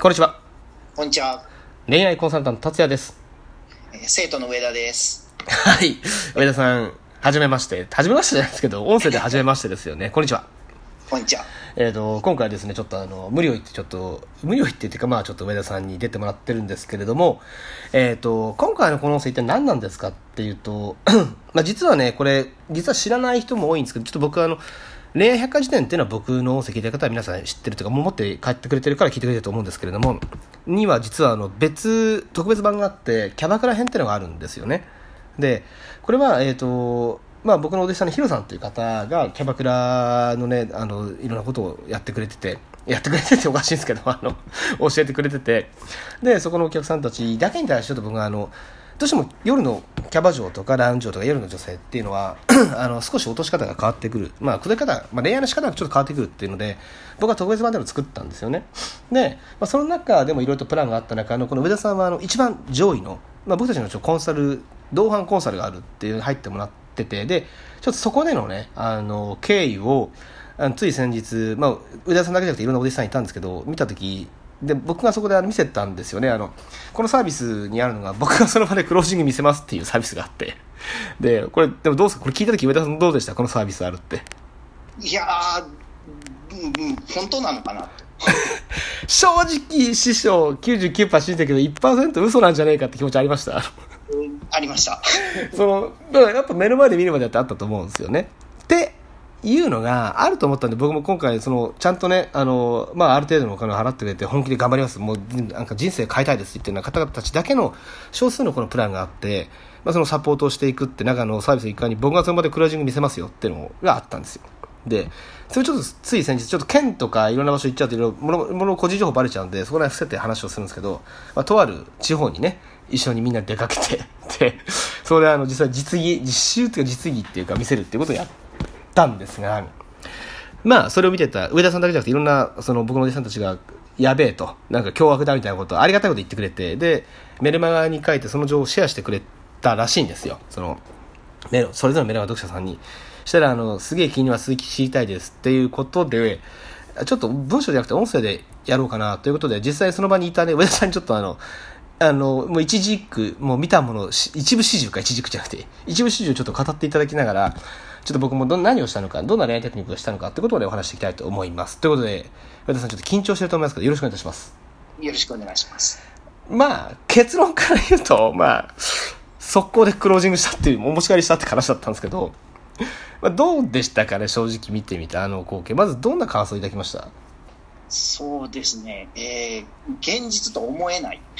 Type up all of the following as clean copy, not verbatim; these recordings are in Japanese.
こんにちは。 こんにちは。 恋愛コンサルタント達也です。 生徒の上田です。 はい、上田さん、はじめまして。はじめましてじゃないですけど、音声ではじめましてですよね。こんにちは。 こんにちは。 今回ですね、ちょっと無理を言ってっていうか、まあちょっと上田さんに出てもらってるんですけれども、今回のこの音声一体何なんですかっていうと、まあ実はね、これ、実は知らない人も多いんですけど、ちょっと僕は恋愛百科事典っていうのは僕の音声聞いてる方は皆さん知ってるというか、もう持って帰ってくれてるから聞いてくれてると思うんですけれども、には実は特別版があって、キャバクラ編っていうのがあるんですよね。で、これは、まあ僕のお弟子さんのヒロさんという方がキャバクラのね、いろんなことをやってくれてておかしいんですけど、教えてくれてて、で、そこのお客さんたちだけに対してちょっと僕がどうしても夜のキャバ嬢とかラウンジ嬢とか夜の女性っていうのは少し落とし方が変わってくる、まあ口説き方、まあ、恋愛の仕方がちょっと変わってくるっていうので、僕は特別版でも作ったんですよね。で、まあ、その中でもいろいろとプランがあった中この上田さんは一番上位の、まあ、僕たちのコンサル同伴コンサルがあるっていう入ってもらってて、でちょっとそこでのね経緯をつい先日、まあ、上田さんだけじゃなくていろんなお弟子さんいたんですけど、見た時で僕がそこで見せたんですよね。このサービスにあるのが、僕がその場でクロージング見せますっていうサービスがあって、でこれでもどうですか、これ聞いた時上田さんどうでした、このサービスあるって。 いやー、本当なのかなと正直師匠 99% 信じたけど 1% 嘘なんじゃねえかって気持ちありましたありましただからやっぱ目の前で見るまでってあったと思うんですよねっていうのがあると思ったんで、僕も今回ちゃんとねまあ、ある程度のお金を払ってくれて本気で頑張ります、もうなんか人生変えたいですっていうような方々たちだけの少数のこのプランがあって、まあ、そのサポートをしていくって中のサービス一環に僕がその場でクロージング見せますよっていうのがあったんですよ。でそれちょっとつい先日ちょっと県とかいろんな場所行っちゃうといろいろもの個人情報バレちゃうんで、そこら辺伏せて話をするんですけど、まあ、とある地方にね一緒にみんな出かけてでそれで実際実習というか実技っていうか見せるっていうことをやったんですが、まあそれを見てた上田さんだけじゃなくていろんな僕のおじさんたちがやべえと、なんか凶悪だみたいなことをありがたいこと言ってくれて、でメルマガに書いてその情報をシェアしてくれたらしいんですよ。それぞれのメルマガ読者さんにしたらすげえ気には続き知りたいですっていうことで、ちょっと文章じゃなくて音声でやろうかなということで、実際その場にいたね上田さんにちょっともう一軸もう見たもの一部始終か一軸じゃなくて一部始終をちょっと語っていただきながら、ちょっと僕も何をしたのか、どんな恋愛テクニックをしたのかってことでお話していきたいと思います。ということで上田さんちょっと緊張してると思いますけどよろしくお願いいたします。 よろしくお願いします。 まあ結論から言うと、まあ速攻でクロージングしたっていうお持ち帰りしたって話だったんですけど、まあ、どうでしたかね、正直見てみた光景。まずどんな感想をいただきました？ そうですね、現実と思えない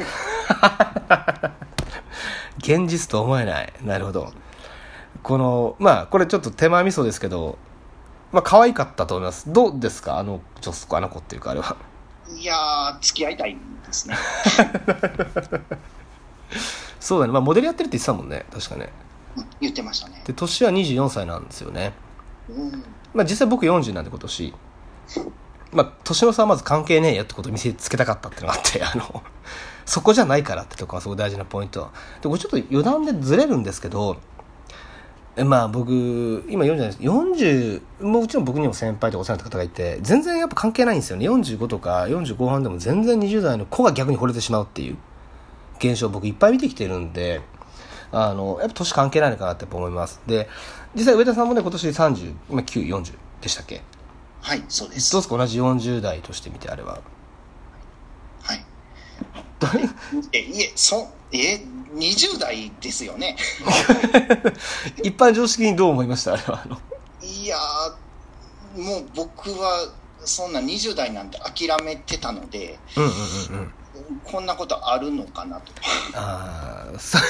現実と思えない。なるほど。まあこれちょっと手前味噌ですけど、まあ可愛かったと思います。どうですか、あの子っていうかあれは。 いやー、付き合いたいですねそうだね、まあモデルやってるって言ってたもんね、確かね。 言ってましたね。 で年は24歳なんですよね。まあ実際僕40なんで今年、まあ年の差はまず関係ねえよってことを見せつけたかったっていうのがあってそこじゃないからってとこがすごい大事なポイントで、これちょっと余談でずれるんですけど、まあ僕今40です。40もうちろん僕にも先輩とかお世話になった方がいて、全然やっぱ関係ないんですよね。45とか40後半でも全然20代の子が逆に惚れてしまうっていう現象を僕いっぱい見てきてるんで、やっぱ年関係ないのかなって思います。で実際上田さんもね今年30、今9、40でしたっけ？ はい、そうです。 どうですか、同じ40代として見てあれは。 はい20代ですよね一般常識にどう思いました、あれは。 いやー、もう僕はそんな20代なんて諦めてたので、こんなことあるのかなとあ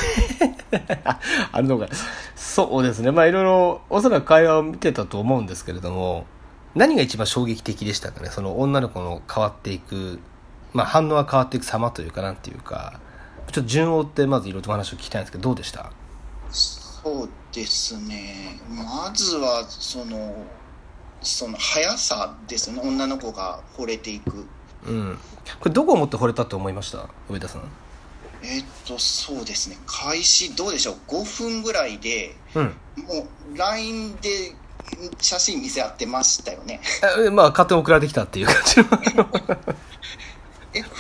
るのか。そうですね、まあいろいろおそらく会話を見てたと思うんですけれども、何が一番衝撃的でしたかね、その女の子の変わっていく、まあ反応が変わっていく様というか、なんていうか、ちょっと順を追ってまずいろいろと話を聞きたいんですけど、どうでした？ そうですね、まずはその速さですね、女の子が惚れていく。 これどこをもって惚れたと思いました、上田さん？ そうですね、開始どうでしょう、5分ぐらいで、もう LINE で写真見せ合ってましたよねまあ勝手に送られてきたっていう感じの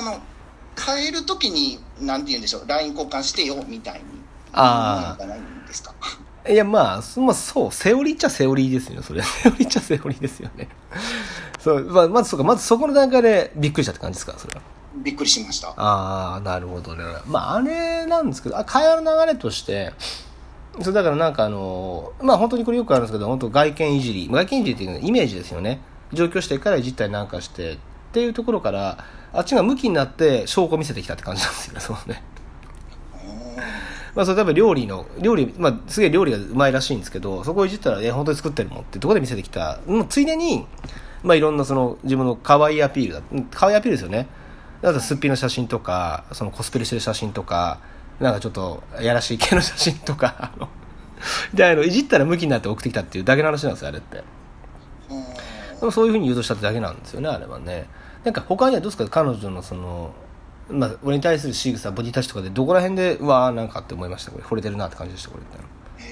その変えるときになんて言うんでしょう、 LINE 交換してよみたいにあなんかないんですか？ いやまあそうセオリーっちゃセオリーですよそれセオリーっちゃセオリーですよねそう、まずそこの段階でびっくりしたって感じですか？それはびっくりしました。 ああなるほどね。まああれなんですけど、会話の流れとしてそれだからなんかまあ本当にこれよくあるんですけど、本当外見いじりっていうのはイメージですよね。上京してからいじったりなんかしてっていうところからあっちがムキになって証拠を見せてきたって感じなんですよね。そうね。まあそれ多分料理、まあすげえ料理がうまいらしいんですけど、そこをいじったら本当に作ってるもんってところで見せてきた。ついでにまあいろんなその自分の可愛いアピール可愛いアピールですよね。だからすっぴんの写真とか、そのコスプレしてる写真とか、なんかちょっとやらしい系の写真とかでいじったらムキになって送ってきたっていうだけの話なんですよあれって。でもそういう風に誘導したってだけなんですよねあれはね。なんか他にはどうですか、彼女のそのまあ俺に対する仕草ボディタッチとかでどこら辺でうわーなんかって思いました？これ惚れてるなって感じでしたこれって。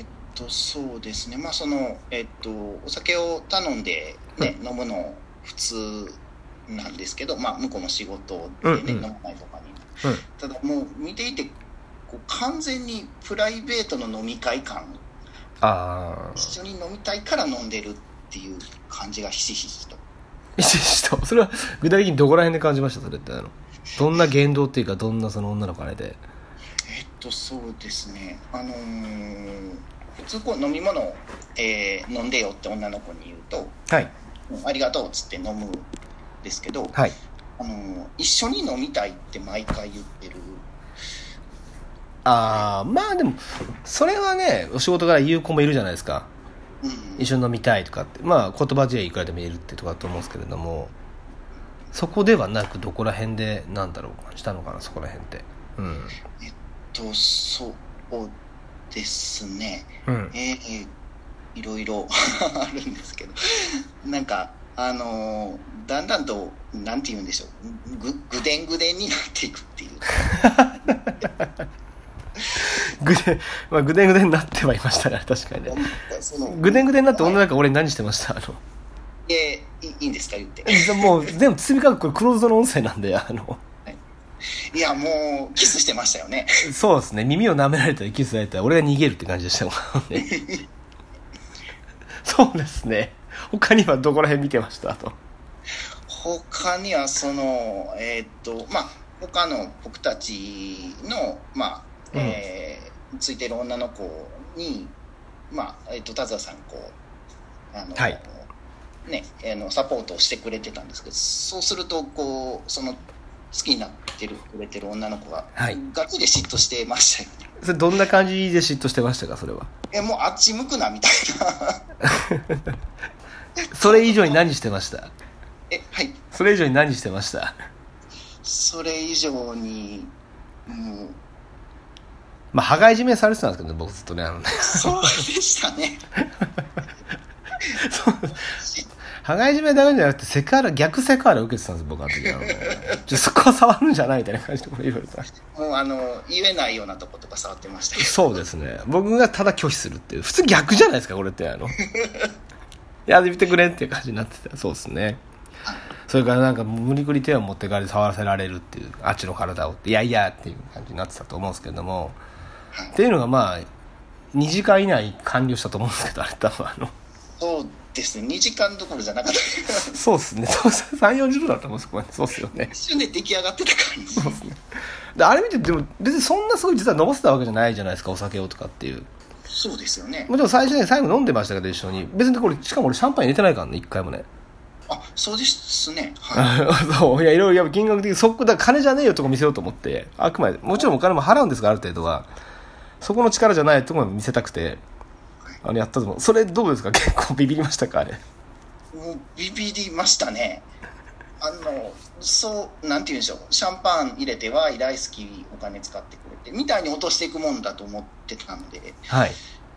そうですね、まあそのお酒を頼んでね、飲むの普通なんですけど、まあ向こうの仕事でね、飲まないとかに、ただもう見ていてこう完全にプライベートの飲み会感、一緒に飲みたいから飲んでるっていう感じがひしひしと。 それは具体的にどこら辺で感じました？それってどんな言動っていうか、どんなその女の子あれで。 そうですね、普通こう飲み物を、飲んでよって女の子に言うと、 はい、 ありがとうっつって飲むんですけど、 はい、 一緒に飲みたいって毎回言ってる。 まあでもそれはね、お仕事から言う子もいるじゃないですか、一緒に飲みたいとかって。まあ言葉じゃいくらでも言えるってとこだと思うんですけれども、そこではなくどこら辺でなんだろうしたのかな、そこら辺って。 そうですね、いろいろあるんですけど、なんかだんだんとなんて言うんでしょう、ぐでんぐでんになっていくっていうぐでんぐでんになってはいましたね、確かにね。ぐでんぐでんになって女の子俺何してました？ いいんですか言って。 もう全部包み隠くクローズドの音声なんでいやもうキスしてましたよね。 そうですね、耳を舐められたりキスされたら俺が逃げるって感じでしたもんねそうですね。他にはどこら辺見てました？ 他にはそのまあ他の僕たちのまあ、ついてる女の子にまあ田沢さんこうはいね、サポートをしてくれてたんですけど、そうするとこうその好きになってくれてる女の子がガチで嫉妬してましたよね。 それどんな感じで嫉妬してましたか？それはもうあっち向くなみたいなそれ以上に何してました？ はい、 それ以上に何してました？ それ以上にまあ羽交い締めされてたんですけどね、僕ずっとねそうでしたねそう羽交い締めだけじゃなくて逆セクハラ受けてたんです僕はそこは触るんじゃないみたいな感じでこれ言われた。 もう言えないようなとことか触ってましたけど。 そうですね、僕がただ拒否するっていう、普通逆じゃないですかこれってやってみてくれっていう感じになってた。そうですね。それからなんか無理くり手を持ってから触らせられるっていう、あっちの体をっていやいやっていう感じになってたと思うんですけれども、っていうのがまあ2時間以内完了したと思うんですけど、あれ多分そうですね、2時間どころじゃなかったそうですね、3、40分だったもんそこまで。そうですよね、 一瞬で出来上がってた感じ。 そうですね。であれ見てでも別にそんなすごい実は飲ませたわけじゃないじゃないですか、お酒をとかっていう。 そうですよね。 もちろん最初に最後飲んでましたけど一緒に。別にこれしかも俺シャンパン入れてないからね、一回もね。 そうですね、 そういやいろいろやっぱ金額的にそこだ金じゃねえよとこ見せようと思って、あくまでもちろんお金も払うんですが、ある程度はそこの力じゃないところを見せたくてやったと思う。それどうですか？結構ビビりましたか？あれもうビビりましたね。そうなんて言うんでしょう、シャンパン入れてワイ大好きお金使ってくれてみたいに落としていくもんだと思ってたので、 はい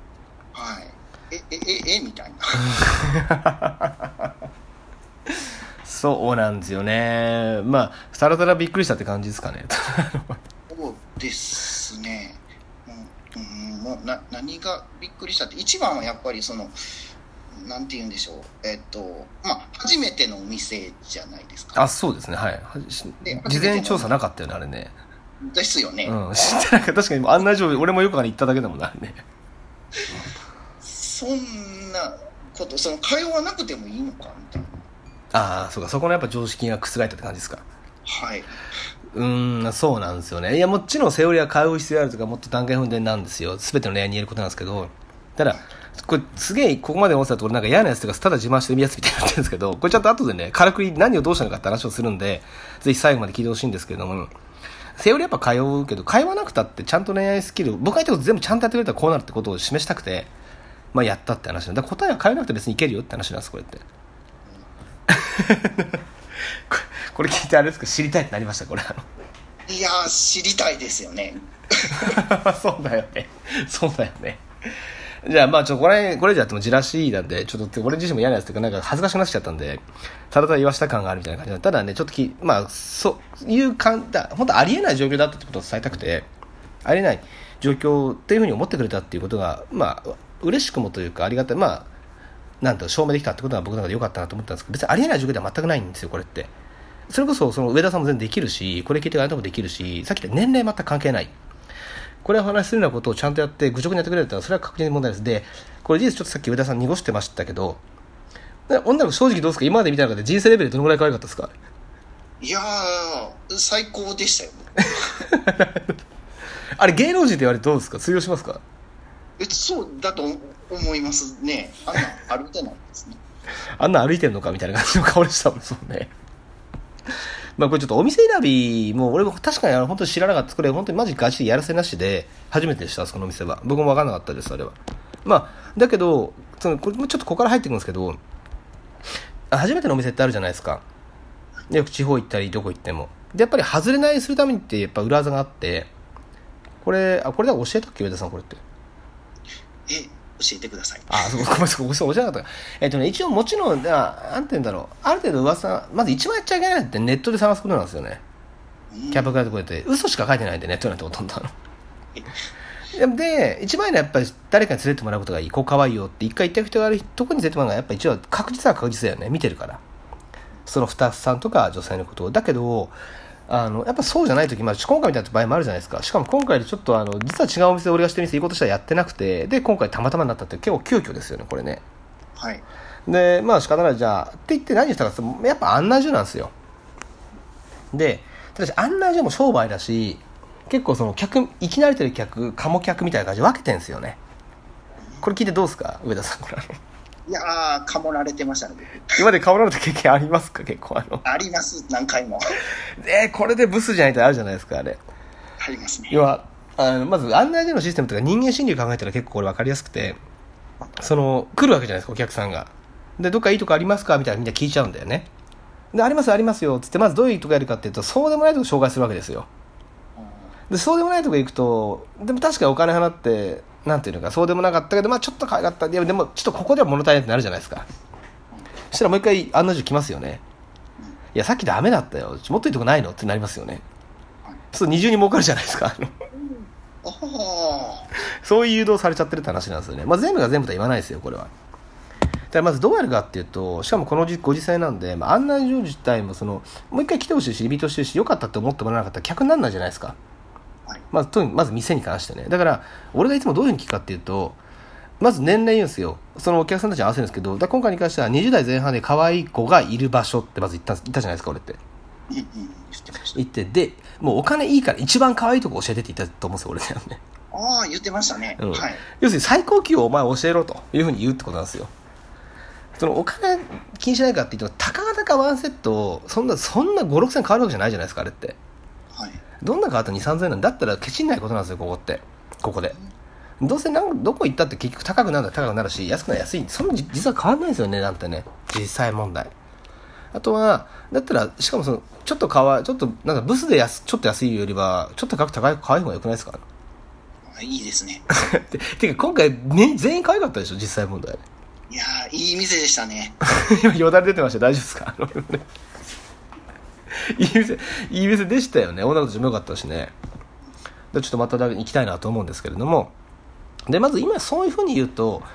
みたいなそうなんですよね。まあたらたらびっくりしたって感じですかねそうですね。もう何がびっくりしたって、一番はやっぱりそのなんて言うんでしょう、初めてのお店じゃないですか。 あ、そうですね、はい。事前調査なかったよね、あれね。 ですよね。 うん、知ってないか、確かに案内所、俺もよく行っただけだもんな、あれね。 そんなこと、通わなくてもいいのかみたいな。 ああ、そうか、そこのやっぱ常識が覆ったって感じですか。 はい。 そうなんですよね。いや、もちろんセオリーは通う必要あるとか、もっと段階踏んでなんですよ。すべての恋愛に言えることなんですけど、ただ、これすげえここまで思ってたところなんか嫌なやつとかただ自慢してるやつみたいになってるんですけど、これちゃんと後でね、からくり何をどうしたのかって話をするんで、ぜひ最後まで聞いてほしいんですけれども、セオリーやっぱ通うけど、通わなくたってちゃんと恋愛スキル、僕が言ったこと全部ちゃんとやってくれたらこうなるってことを示したくて、まあやったって話なんだ。だから答えは変えなくて別にいけるよって話なんです、これって。これ聞いてあれですか、知りたいってなりました、これ。 いやー、知りたいですよね。 そうだよね。そうだよね。じゃあまあこれじゃやってもじらしなんで、ちょっと俺自身も嫌なやつというかなんか恥ずかしくなっちゃったんで、ただただ言わした感があるみたいな感じで、ただね、ちょっとまあそういう本当ありえない状況だったってことを伝えたくて、ありえない状況っていうふうに思ってくれたっていうことが、まあ嬉しくもというかありがたい、まあなんと証明できたってことは僕の中で良かったなと思ったんですけど、別にありえない状況では全くないんですよ、これって。それこそその上田さんも全然できるし、これ聞いてあなたもできるし、さっき言った年齢全く関係ない。これをお話しするようなことをちゃんとやって愚直にやってくれたらそれは確実に問題です。で、これ事実ちょっとさっき上田さん濁してましたけど、女の子正直どうですか、今まで見た中で人生レベルでどのぐらい可愛かったですか？ いやー、最高でしたよ。 あれ芸能人って言われてどうですか、通用しますか？ そうだと思いますね。あんな歩いてないですね。 あんな歩いてんのかみたいな感じの顔でしたもん。そうね。まあこれちょっとお店選びも俺も確かに本当に知らなかった。これ本当にマジガチでやらせなしで初めてでした、そのお店は。僕も分からなかったです、あれは。まあだけどこれもちょっとここから入ってくるんですけど、初めてのお店ってあるじゃないですか。よく地方行ったりどこ行ってもで、やっぱり外れないするためにってやっぱ裏技があって、これだから教えたっけ上田さん、これって。 教えてください。 ごめんなさい、教えなかった。一応もちろん、なんて言うんだろう、ある程度噂、まず一番やっちゃいけないってネットで探すことなんですよね。キャバクラとかやって嘘しか書いてないんで、ネットなんてほとんどで、一番いいのはやっぱり誰かに連れてもらうことがいい。こう可愛いよって一回言った人があるとこに連れてもらうのがやっぱ一応確実は確実だよね。見てるから。そのスタッフさんとか女性のことを。だけど、やっぱそうじゃないとき、今回みたいな場合もあるじゃないですか。しかも今回でちょっと実は違うお店で俺がしてる店いいことしたらやってなくて、で今回たまたまになったって結構急遽ですよね、これね。 はい。 でまあ仕方ない、じゃあって言って何したかやっぱ案内所なんですよ。でただし案内所も商売だし、結構その客、生き慣れてる客、カモ客みたいな感じで分けてるんですよね。これ聞いてどうですか、上田さん。これいやー、かもられてましたね。 今までかもられた経験ありますか？結構あります、何回も。 これでブスじゃないとあるじゃないですか、あれ。 ありますね。 要はまず案内所のシステムとか人間心理を考えたら結構これ分かりやすくて、来るわけじゃないですか、お客さんが。でどっかいいとこありますかみたいなみんな聞いちゃうんだよね。でありますありますよっつって、まずどういうとこやるかっていうと、そうでもないとこ紹介するわけですよ。でそうでもないとこ行くと、でも確かにお金払ってなんていうのか、そうでもなかったけど、まあちょっと可愛かった、でもちょっとここでは物足りないってなるじゃないですか。そしたらもう一回案内所来ますよね。いやさっきダメだったよ、もっといいとこないのってなりますよね。そう二重に儲かるじゃないですか。そういう誘導されちゃってるって話なんですよね。まあ全部が全部とは言わないですよ、これは。だからまずどうやるかっていうと、しかもこのご時世なんで、案内所自体ももう一回来てほしいしリピートしてほしいし、よかったって思ってもらわなかったら客にならないじゃないですか。まず店に関してね。だから俺がいつもどういうふうに聞くかっていうと、まず年齢言うんですよ。そのお客さんたちに合わせるんですけど、今回に関しては20代前半で可愛い子がいる場所ってまず言ったじゃないですか、俺って。言って、でもうお金いいから一番可愛いとこ教えてって言ったと思うんですよ、俺ね。 ああ、言ってましたね。はい。 要するに最高級をお前教えろというふうに言うってことなんですよ。お金気にしないかって言っても、たかがたかワンセットそんな5、6千変わるわけじゃないじゃないですか、あれって。 はい。 どんな変わったら2、3千円なんだったらケチんないことなんですよ、ここで。どうせどこ行ったって結局高くなるんだ高くなるし、安くなる安い、その実は変わらないんですよね、なんてね、実際問題。あとはだったら、しかもちょっとなんかブスでちょっと安いよりはちょっと高い方が良くないですか？ いいですね。 てか今回、ね、全員可愛かったでしょ、実際問題。 いやー、いい店でしたね。 今よだれ出てました、大丈夫ですか？いい店でしたよね。女の子たちも良かったしね。ちょっとまた行きたいなと思うんですけれども、でまず今そういう風に言うと、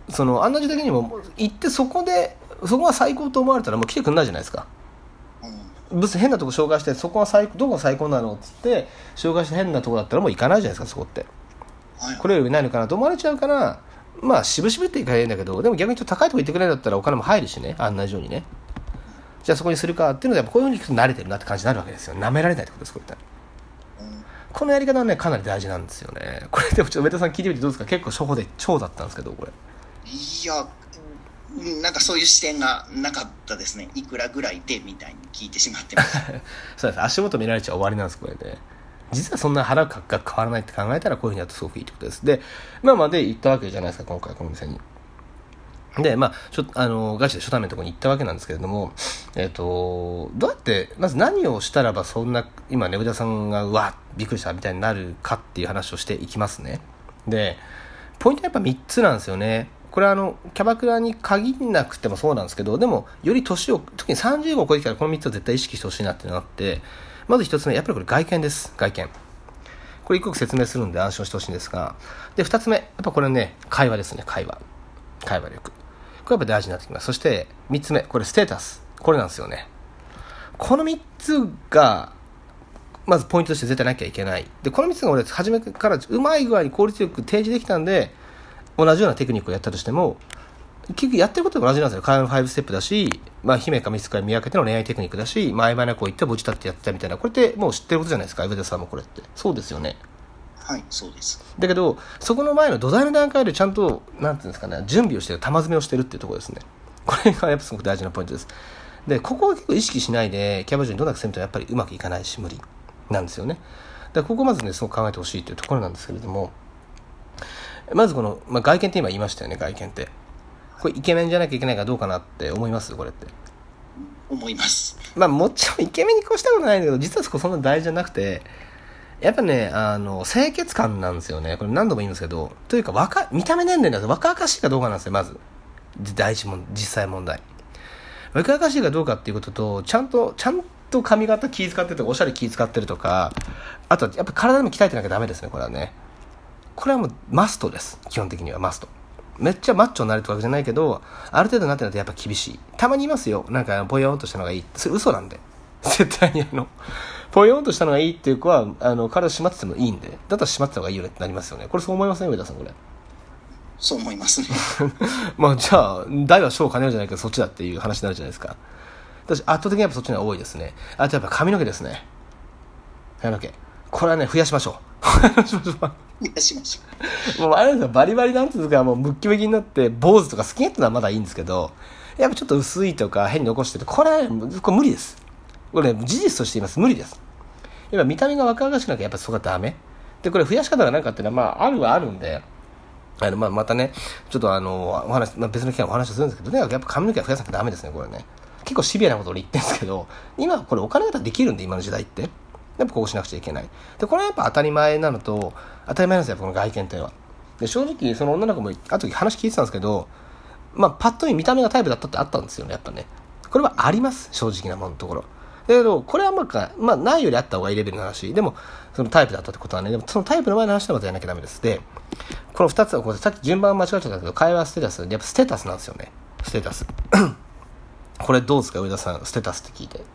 その案内所的にも行ってそこが最高と思われたらもう来てくんないじゃないですか。変なとこ紹介してそこがどこが最高なのっつって紹介して変なとこだったらもう行かないじゃないですか、そこって。これよりないのかなと思われちゃうから、まあ渋々って言いかいいんだけど、でも逆にちょっと高いとこ行ってくれるんだったらお金も入るしね、案内所にね。じゃあそこにするかっていうので、やっぱこういうふうに行くと慣れてるなって感じになるわけですよ。舐められないってことです、これって。このやり方はねかなり大事なんですよね。これでもちょっと上田さん聞いてみてどうですか。結構初歩で超だったんですけど、これ。 いや、なんかそういう視点がなかったですね。いくらぐらいでみたいに聞いてしまってましたそうです。足元見られちゃ終わりなんです、これね。実はそんな払う価格が変わらないって考えたらこういうふうにやるとすごくいいってことです。で、で行ったわけじゃないですか、今回この店に。で、ガチで初対面のところに行ったわけなんですけれども、どうやって、まず何をしたらばそんな、今ね、上田さんが、うわ、びっくりしたみたいになるかっていう話をしていきますね。で、ポイントはやっぱ3つなんですよね。これはキャバクラに限らなくてもそうなんですけど、でも、より年を、特に30を超えてきたらこの3つを絶対意識してほしいなっていうのがあって、まず1つ目、やっぱりこれ外見です、外見。これ一個説明するんで安心してほしいんですが、で、2つ目、やっぱこれね、会話ですね、会話力。これやっぱ大事になってきます。そして3つ目、これステータス。これなんですよね。この3つが、まずポイントとして絶対なきゃいけない。で、この3つが俺、初めからうまい具合に効率よく提示できたんで、同じようなテクニックをやったとしても、結局やってることが同じなんですよ。会話の5ステップだし、姫かミスか見分けての恋愛テクニックだし、曖昧な子言ってぼちたってやってたみたいな。これってもう知ってることじゃないですか、上田さんもこれって。そうですよね。 はい、そうです。 だけど、そこの前の土台の段階でちゃんと、なんていうんですかね、準備をしてる、玉詰めをしてるっていうところですね。これがやっぱすごく大事なポイントです。で、ここを結構意識しないで、キャバ嬢にどんなく攻めてもやっぱりうまくいかないし、無理なんですよね。だからここをまずね、すごく考えてほしいというところなんですけれども、まずこの、外見って今言いましたよね、外見って。これイケメンじゃなきゃいけないかどうかなって思いますこれって。 思います。 もちろんイケメンに越したことないんだけど、実はそこそんな大事じゃなくて、やっぱね、清潔感なんですよね。これ何度も言いますけど、というか見た目年齢なんです。若々しいかどうかなんですよ、まず。実際問題。若々しいかどうかっていうことと、ちゃんと髪型気遣ってるとか、おしゃれ気遣ってるとか、あとはやっぱ体でも鍛えてなきゃダメですね、これはね。これはもうマストです。基本的にはマスト。めっちゃマッチョになれるわけじゃないけど、ある程度になってないとやっぱ厳しい。たまにいますよ。なんかぽよーんとしたのがいい。それ嘘なんで。絶対にぽよーんとしたのがいいっていう子は、体締まっててもいいんで。だったら締まってた方がいいよねってなりますよね。これそう思いますね、上田さん、これ。 そう思いますね。 じゃあ、大は小を兼ねるじゃないけど、そっちだっていう話になるじゃないですか。私、圧倒的にやっぱそっちの方が多いですね。あとやっぱ髪の毛ですね。髪の毛。これはね、増やしましょう。増やしましょう。もうあれですよ、バリバリなんていうか、もうムッキムキになって、坊主とかスキンヘッドはまだいいんですけど、やっぱちょっと薄いとか変に残してて、これ無理です。これね、事実として言います。無理です。やっぱ見た目が若々しくなきゃやっぱそこはダメ。で、これ増やし方が何かっていうのは、あるんで、またね、ちょっとお話、別の機会お話をするんですけどね、やっぱ髪の毛は増やさなきゃダメですね、これね。結構シビアなことを言ってるんですけど、今これお金だったらできるんで、今の時代って。やっぱこうしなくちゃいけない。で、これはやっぱ当たり前なのと、当たり前なんですよ、この外見っていうのは。で、正直、その女の子も、後で話聞いてたんですけど、パッと見見た目がタイプだったってあったんですよね、やっぱね。これはあります、正直なものところ。だけど、これはないよりあった方がいいレベルの話。でも、そのタイプだったってことはね、でもそのタイプの前の話はまずやらなきゃダメです。で、この2つは、さっき順番間違えちゃったけど、会話ステータス、やっぱステータスなんですよね。ステータス。これどうですか、上田さん、ステータスって聞いて。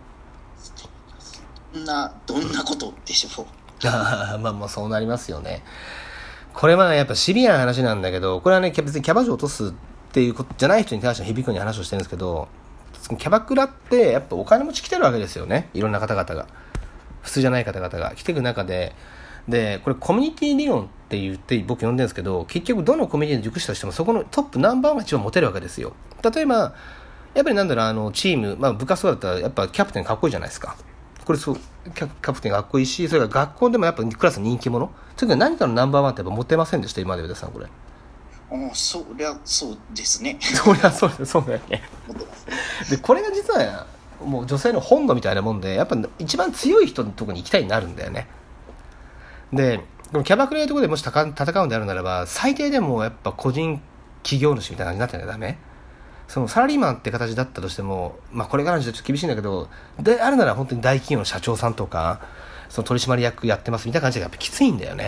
どんなことでしょう。 そうなりますよね。これはやっぱシビアな話なんだけど、これはね、別にキャバ嬢を落とすっていうことじゃない人に対して響くように話をしてるんですけど、キャバクラってやっぱお金持ち来てるわけですよね。いろんな方々が。普通じゃない方々が来てくる中で、これコミュニティ理論って言って僕呼んでるんですけど、結局どのコミュニティに熟したとしてもそこのトップナンバーが一番持てるわけですよ。例えば、やっぱりチーム、部活動だったらやっぱキャプテンかっこいいじゃないですか。これそう、キャプテンかっこいいし、それから学校でもやっぱクラスの人気者。というか何かのナンバーワンってやっぱ持てませんでした、今まで上田さん、これ。 そりゃそうですね。 そりゃそうです、そうだよね。で、これが実は、もう女性の本能みたいなもんで、やっぱ一番強い人のところに行きたいになるんだよね。で、このキャバクラのところでもし戦うんであるならば、最低でもやっぱ個人企業主みたいな感じになってないとダメ。そのサラリーマンって形だったとしても、これからの時代ちょっと厳しいんだけど、であるなら本当に大企業の社長さんとか、その取締役やってますみたいな感じでやっぱきついんだよね。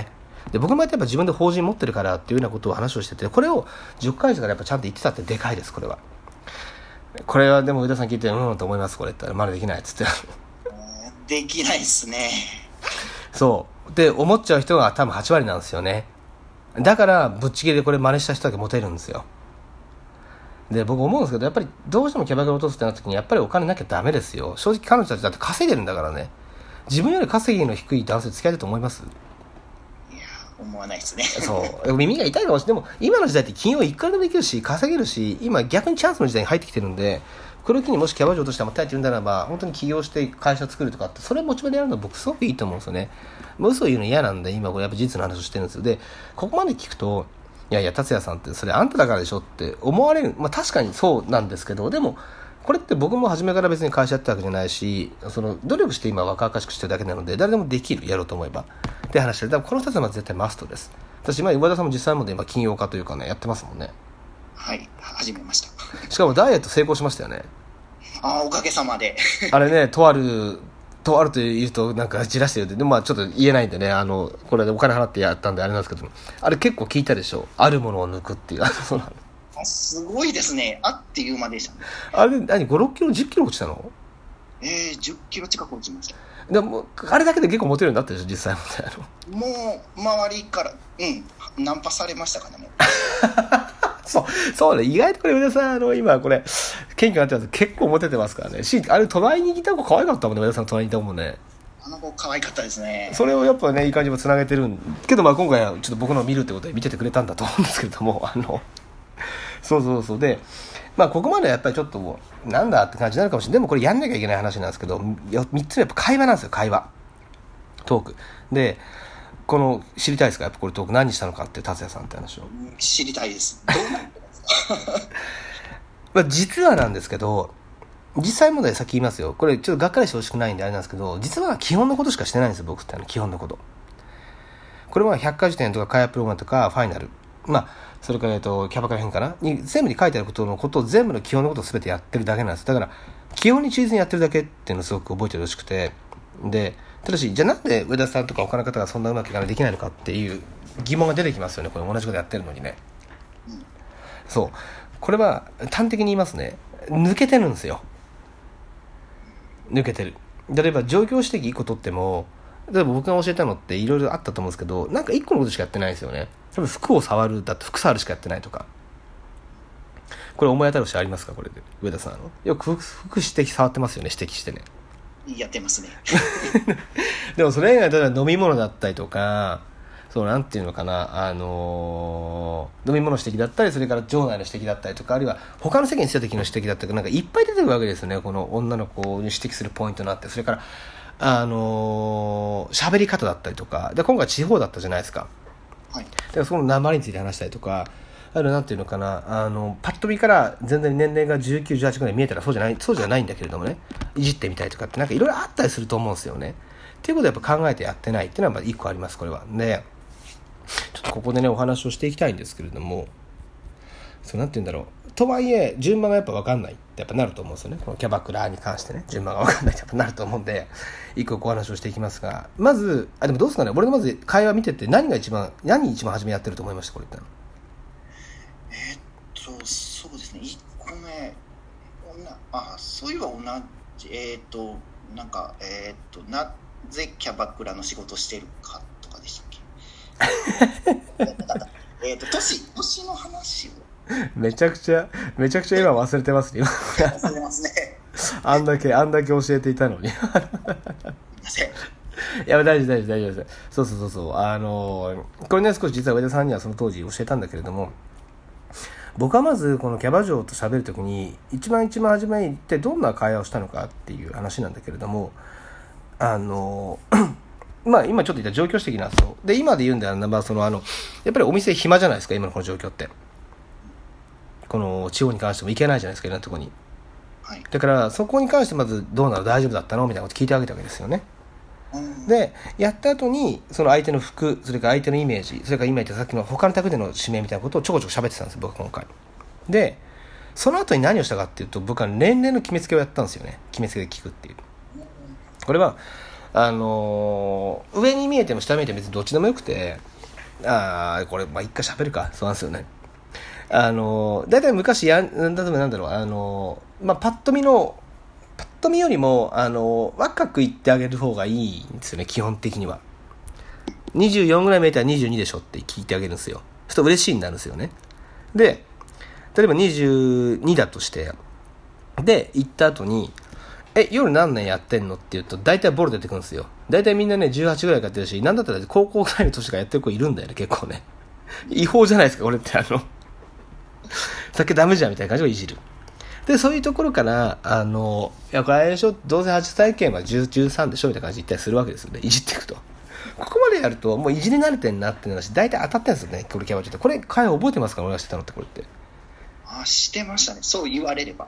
で僕もやっぱ自分で法人持ってるからっていうようなことを話をしてて、これを10回からやっぱちゃんと言ってたってでかいです。これはでも上田さん聞いてと思います。これってまだできないっつってできないですね。 そうで思っちゃう人が多分8割なんですよね。だからぶっちぎりでこれ真似した人だけモテるんですよ。で僕思うんですけど、やっぱりどうしてもキャバクラ落とすってなった時にやっぱりお金なきゃダメですよ。正直彼女たちだって稼いでるんだからね。自分より稼ぎの低い男性付き合えると思います？ いや思わないですね。 そう耳が痛いかもしれない。でも今の時代って金曜いくらでもできるし稼げるし、今逆にチャンスの時代に入ってきてるんで、これを機にもしキャバ嬢落としてもったいって言うんならば本当に起業して会社作るとかって、それをモチベでやるのは僕すごくいいと思うんですよね。もう嘘を言うの嫌なんで、今これやっぱ事実の話をしてるんですよ。でここまで聞くと、いやいや達也さんってそれあんただからでしょって思われる。確かにそうなんですけど、でもこれって僕も初めから別に会社やってたわけじゃないし、その努力して今若々しくしてるだけなので誰でもできる、やろうと思えばって話で、だからこの2つはまず絶対マストです。私今上田さんも実際もで今金曜化というかねやってますもんね。 はい始めました。 しかもダイエット成功しましたよね。 おかげさまであれね、とあると言うとなんかじらしてるんで、でもちょっと言えないんでね、これでお金払ってやったんであれなんですけど、あれ結構聞いたでしょ。あるものを抜くっていうそうなの。 すごいですね。あっていう間でしたね。 あれ何5、6キロ10キロ落ちたの ？10キロ近く落ちました。 でもあれだけで結構モテるようになったでしょ実際もう周りからナンパされましたかねもうそうね、意外とこれ上田さん今これ謙虚になってます。結構モテてますからね。あれ隣にいた子可愛かったもんね。上田さん隣にいた子もね、 あの子可愛かったですね。 それをやっぱねいい感じもつなげてるんけど、今回はちょっと僕のを見るってことで見ててくれたんだと思うんですけれども、そうでここまでやっぱりちょっともうなんだって感じになるかもしれない。でもこれやんなきゃいけない話なんですけど、3つ目やっぱ会話なんですよ。会話トークで、この知りたいですか？やっぱこれトーク何したのかって達也さんって話を知りたいです。どうなってますか？ 実はなんですけど、実際問題先言いますよ。これちょっとがっかりしてほしくないんであれなんですけど、実は基本のことしかしてないんですよ僕って基本のこと。これは百科事典とか開発プログラムとかファイナル、それからキャバクラ編かなに全部に書いてあることを全部の基本のことを全てやってるだけなんです。だから基本に忠実にやってるだけっていうのをすごく覚えてほしくて、でただしじゃあなんで上田さんとか他の方がそんなうまくいかないできないのかっていう疑問が出てきますよね。これ同じことやってるのにね、そうこれは端的に言いますね、抜けてるんですよ。抜けてる。例えば状況指摘1個取っても、例えば僕が教えたのっていろいろあったと思うんですけど、なんか1個のことしかやってないんですよね。多分服を触るだって服触るしかやってないとか。これ思い当たる節ありますか？これで上田さんよく服指摘触ってますよね。指摘してねやってますねでもそれ以外例えば飲み物だったりとか、そうなんていうのかな、飲み物指摘だったり、それから場内の指摘だったりとか、あるいは他の席にした時の指摘だったりとか、なんかいっぱい出てくるわけですよね。この女の子に指摘するポイントになって、それから喋り方だったりとかで、今回地方だったじゃないですか。 はい。 でその鉛について話したりとか、あるなんていうのかな、パッと見から全然年齢が19、18ぐらい見えたらそうじゃないんだけれどもね、いじってみたいとかってなんかいろいろあったりすると思うんですよね。っていうことでやっぱ考えてやってないっていうのは一個あります。これはでちょっとここでねお話をしていきたいんですけれども、なんていうんだろう、とはいえ順番がやっぱ分かんないってやっぱなると思うんですよね。このキャバクラに関してね、順番が分かんないってやっぱなると思うんで、一個お話をしていきますが、まずでもどうですかね、俺のまず会話見てて何一番初めやってると思いました？これってそうですね、1個目そういえば同じなんかなぜキャバクラの仕事してるかとかでしたっけ年の話をめちゃくちゃ今忘れてますね。 忘れますねあんだけ教えていたのに。すいません。いや大丈夫です。そうこれね少し実は上田さんにはその当時教えたんだけれども、僕はまずこのキャバ嬢と喋るときに一番初めに行ってどんな会話をしたのかっていう話なんだけれども、今ちょっと言った状況指摘なんですよ。で今で言うんであればやっぱりお店暇じゃないですか今のこの状況って。この地方に関しても行けないじゃないですかいろんなところに、 はい、 だからそこに関してまずどうなの大丈夫だったのみたいなこと聞いてあげたわけですよね。でやった後にその相手の服、それから相手のイメージ、それから今言ったさっきの他の宅での指名みたいなことをちょこちょこ喋ってたんですよ僕今回で。その後に何をしたかっていうと、僕は年齢の決めつけをやったんですよね。決めつけで聞くっていう。これは上に見えても下見えても別にどっちでもよくて、 これ、一回喋るか。そうなんですよね。だいたい昔例えばなんだろう、パッと見よりも、若く言ってあげる方がいいんですよね、基本的には。24ぐらい見えたら22でしょって聞いてあげるんですよ。そうすると嬉しいになるんですよね。で、例えば22だとして、で、行った後に、夜何年やってんのって言うと、大体ボロ出てくるんですよ。大体みんなね、18ぐらいやってるし、なんだったら高校ぐらいの年からやってる子いるんだよね、結構ね。違法じゃないですか、俺って酒ダメじゃんみたいな感じをいじる。で、そういうところから、いや、これあれでしょ、どうせ初体験は13でしょみたいな感じで言ったりするわけですよね、いじっていくと。ここまでやると、もういじり慣れてんなってなるし、大体当たってるんですよね、これキャバ嬢って。これ、会話覚えてますか、俺がしてたのって、これって。 してましたね、そう言われれば。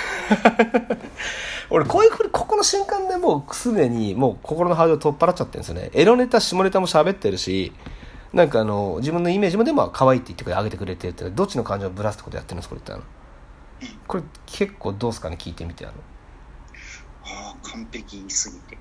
俺、こういうふうに、ここの瞬間でもうすでに、もう心のハードルを取っ払っちゃってるんですよね。エロネタ、下ネタも喋ってるし、なんか自分のイメージもでも可愛いって言ってくれ、あげてくれてるって、どっちの感情をぶらすってことやってるんです、これって。これ結構どうですかね、聞いてみて。 完璧すぎて。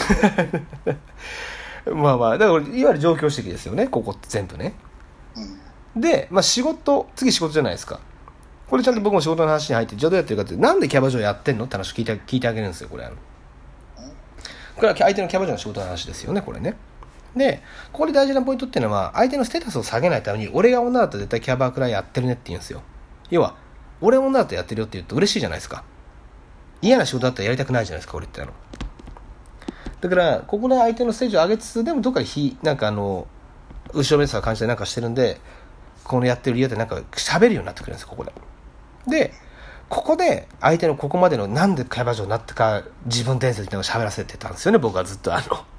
だからいわゆる状況指摘ですよね、ここって全部ね。で、次仕事じゃないですか。これちゃんと僕も仕事の話に入って、じゃあどうやってるかって、なんでキャバ嬢やってんのって話を聞いてあげるんですよ、これ。これは相手のキャバ嬢の仕事の話ですよね、これね。で、ここで大事なポイントっていうのは、相手のステータスを下げないために、俺が女だったら絶対キャバクラやってるねって言うんですよ。要は、俺女だったらやってるよって言うと嬉しいじゃないですか。嫌な仕事だったらやりたくないじゃないですか、俺って。だから、ここで相手のステージを上げつつ、でもどっかでなんか後ろめたさを感じたりなんかしてるんで、このやってる理由ってなんか喋るようになってくるんですよ、ここで。で、ここで相手のここまでのなんでキャバ嬢になったか自分伝説っていうのを喋らせてたんですよね、僕はずっと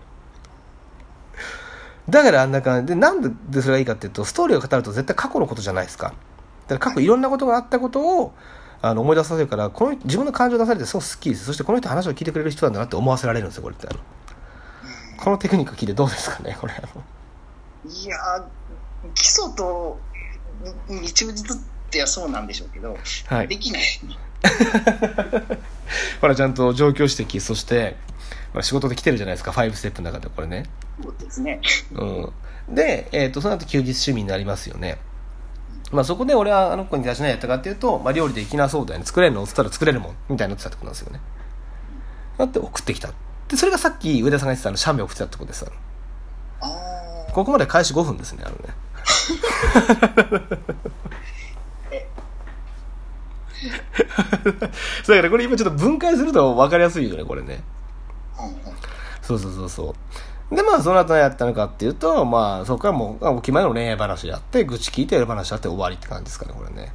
だからあんな感じで、なんでそれがいいかっていうと、ストーリーを語ると絶対過去のことじゃないですか。だから過去いろんなことがあったことを思い出させるから、この自分の感情を出されてすごくスッキリです。そしてこの人話を聞いてくれる人なんだなって思わせられるんですよ、これって。このテクニック聞いてどうですかね、これ。 いや、基礎とに忠実ってはそうなんでしょうけど、はい、できない。 ほら、ちゃんと状況指摘、そして仕事で来てるじゃないですか、5ステップの中でこれね。 そうですね。 で、その後休日趣味になりますよね。そこで俺はあの子に対して何やったかっていうと、料理できなそうだよね、作れるのって言ったら作れるもんみたいになってたってことなんですよね。だって送ってきた。で、それがさっき上田さんが言ってたシャンメ送ってたってことです。ここまで開始5分ですね、だからこれ今ちょっと分解すると分かりやすいよね、これね。そうで、その後何やったのかっていうと、そこからもうお決まりの恋愛話やって、愚痴聞いてやる話やって終わりって感じですかね、これね。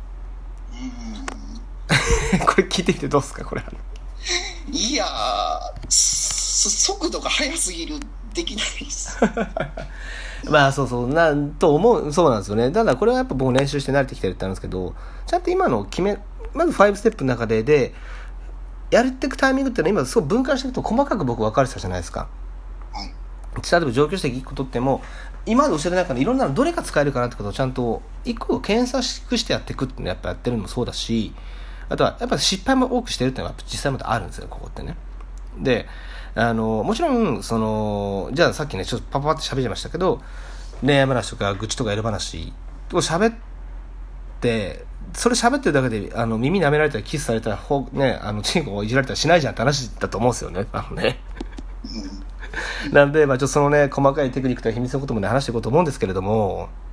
これ聞いてみてどうですか、これ。 いやー、速度が速すぎる、できないです。 そうなんと思う。そうなんですよね。ただこれはやっぱ僕練習して慣れてきてるってあるんですけど、ちゃんと今のまず5ステップの中でやっていくタイミングっていうのは今すごい分解していくと細かく僕分かれてたじゃないですか。例えば状況して聞くことっても、今まで教えてないからいろんなのどれか使えるかなってことをちゃんと一個検索してやっていくっていうのをやっぱやってるのもそうだし、あとはやっぱ失敗も多くしてるっていうのは実際またあるんですよ、ここってね。で、もちろんじゃあさっきねちょっとパパって喋りましたけど、恋愛話とか愚痴とかエロ話を喋って、それ喋ってるだけで耳舐められたりキスされたらチンコをいじられたりしないじゃんって話だと思うんですよね、なんでちょっとそのね細かいテクニックと秘密のこともね話していこうと思うんですけれども、